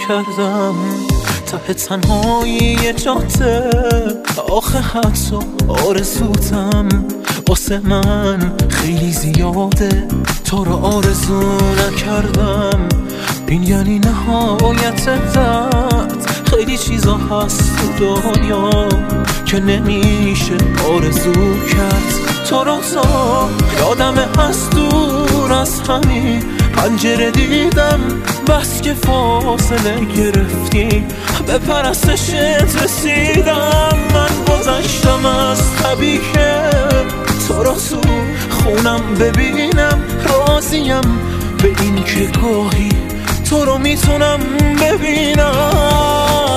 نکردم ته تنهایی جاده، آخه حتی آرزوتم واسه من خیلی زیاده. تو رو آرزو نکردم این یعنی نهایت درد. خیلی چیزا هست تو دنیا که نمیشه آرزو کرد. تو رو تا یادم از دور از همین پنجره دیدم، بس که فاصله گرفتی به پرستشت رسیدم. من گذشتم از طبیعه تو رو تو خونم ببینم، راضیم به این که گاهی تو رو میتونم ببینم.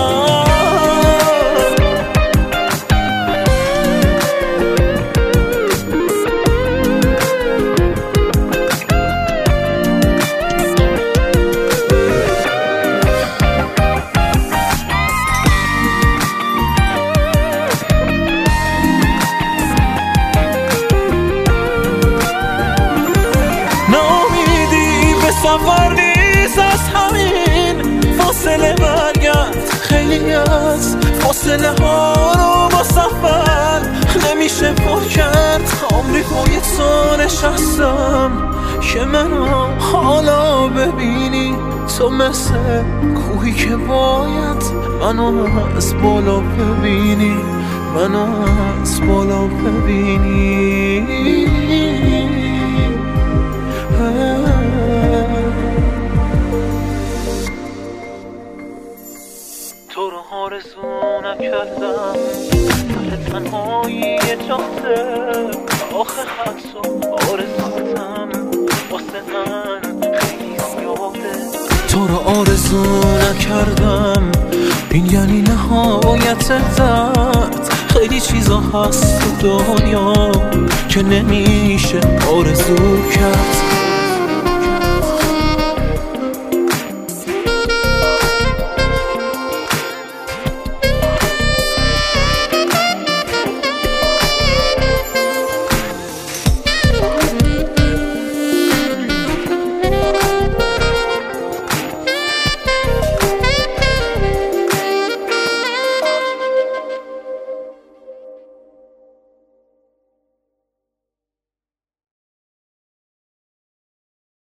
سفر نیست از همین فاصله برگرد، خیلی از فاصله ها رو با سفر نمیشه پر کرد. عمری پای تو نشستم که منو حالا ببینی، تو مثل کوهی که باید منو از بالا ببینی، منو از بالا ببینی. تو رو آرزو نکردم ته تنهایی جاده، آخه حتی آرزوتم واسه من خیلی زیاده. تو رو آرزو نکردم این یعنی نهایت درد. خیلی چیزا هست تو دنیا که نمیشه آرزو کرد.